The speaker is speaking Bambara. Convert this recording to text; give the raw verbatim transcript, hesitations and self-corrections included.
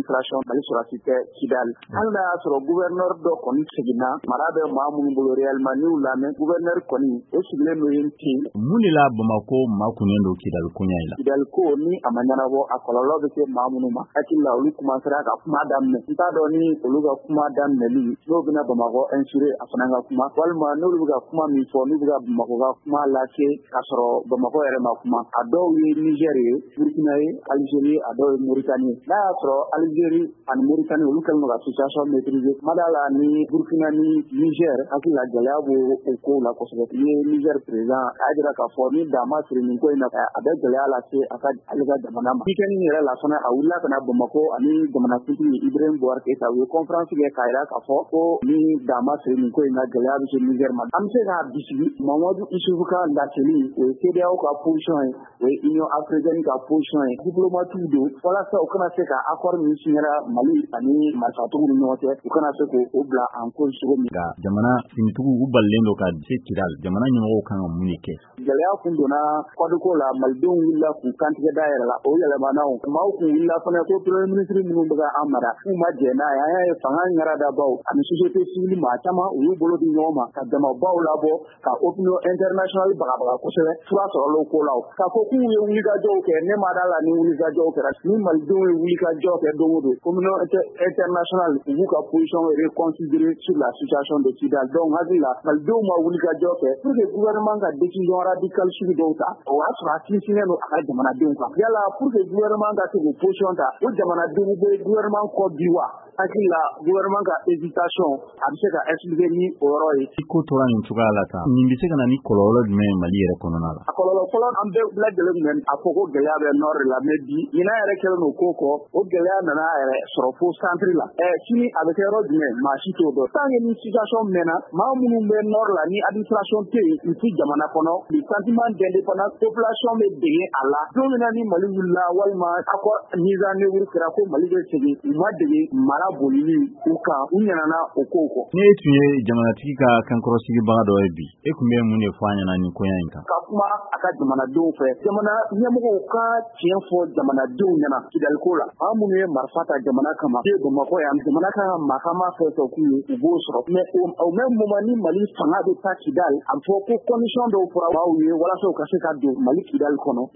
administration Mali surasi tɛ Kidal hali n'a y'a sɔrɔ gouverneur dɔ kɔni seginna mara bɛ maa minnu bolo réellement n'u lamɛn gouverneur kɔni o sigilen n'o ye ten mun de la Bamako maa kunnen don Kidal koɲa in la Kidal ko ni a ma ɲɛnabɔ a kɔlɔlɔ bɛ se maa minnu ma hakili la olu commencera ka kuma daminɛ n t'a dɔn ni olu ka kuma daminɛli n'o bɛna Bamako insurer a fana ka kuma walima n'olu bɛ ka kuma min fɔ n'u bɛ ka Bamako ka kuma lase k'a sɔrɔ Bamako yɛrɛ ma kuma a dɔw ye Niger ye Burkina ye Algérie a dɔw ye Mauritanie n'a y'a sɔrɔ Algérie ani Mauritanie olu kɛlen don ka situation maîtriser kuma da la ni Burkina ni Niger hakili la gɛlɛya b'o o kow la kosɛbɛ i ye Niger président a y'a jira k'a fɔ ni dan ma siri nin ko in na a bɛ gɛlɛya lase a ka ale ka jamana ma week-end yɛrɛ la fana a wulila ka na Bamako ani jamanakuntigi Ibrahim Boubacar Keïta u ye conférence kɛ k'a jira k'a fɔ ko ni dan ma siri nin ko in na gɛlɛya bɛ se Niger ma an bɛ se k'a bisigi Mamadu Isufu ka laseli o ye C D A O ka position ye o ye Union africaine ka position ye diplomatiw don walasa u kana se ka accord min signera Mali ani marifatigiw ni ɲɔgɔn cɛ u kana se k'o bila en cause cogo min nka jamana finitigiw u balilen don ka se Kidal jamana ɲɛmɔgɔw kan ka mun de kɛ gɛlɛya kun donna kɔdiko la malidenw wulila k'u kantigɛ da yɛrɛ la o yɛlɛmanaw maaw kun wulila fana ko premier ministre minnu bɛ an mara k'u ma jɛ n'a ye an y'a ye fanga ɲaradabaw ani société civile maa caman u y'u bolo di ɲɔgɔn ma ka jamabaw labɔ ka opinion international bagabaga kosɛbɛ fura sɔrɔlenw ko la k'a fɔ k'u ye wulikajɔw kɛ ne ma d'a la ni wulikajɔw kɛra ni malidenw ye wulikajɔ kɛ don o don communion international u b'u ka position reconsidérer sur la situation de Kidal donc hakili la malidenw ma wulikajɔ kɛ pour que gouvernement ka décision radicale sugu dɔw ta o y'a sɔrɔ a sinsinnen don a ka jamanadenw kan yala pour que gouvernement ka se k'o position ta o jamanadenw bɛ gouvernement kɔ bi wa hakili la gouvernement ka hésitation a bɛ se ka expliquer ni o yɔrɔ ye i ko tora nin cogoya la tan nin bɛ se ka na ni kɔlɔlɔ jumɛn ye Mali yɛrɛ kɔnɔna la a kɔlɔlɔ fɔlɔ an bɛɛ lajɛlen tun bɛ a fɔ ko gɛlɛya bɛ nord de la mais bi ɲinan yɛrɛ kɛlen don ko kɔ o gɛlɛya nana yɛrɛ sɔrɔ fo centre la ɛ sini a bɛ kɛ yɔrɔ jumɛn maa si t'o dɔn tant que ni situation mɛnna maa minnu bɛ nord la ni administration tɛ yen u ti jamana kɔnɔ le sentiment d'indépendance population bɛ dege a la don min na ni Mali wulila walima accord mise en œuvre kɛra ko Mali bɛ segin u ma dege mara bolili u kan u ɲinana o kow kɔ ni e tun ye jamanatigi ka kankɔrɔsigibaga dɔ ye bi e tun bɛ mun de fɔ a ɲɛna nin koɲa in kan ka kuma a ka jamanadenw fɛ jamana ɲɛmɔgɔw ka tiɲɛ fɔ jamanadenw ɲɛna Kidal ko la an minnu ye marifa ta jamana kama e Bamakɔ yan jamana kan ka makama fɛn fɛn k'u ye u b'o sɔrɔ mais au même moment ni Mali fanga bɛ taa Kidal a fɔ ko condition dɔw fɔra b'aw ye walasa u ka se ka don Mali Kidal kɔnɔ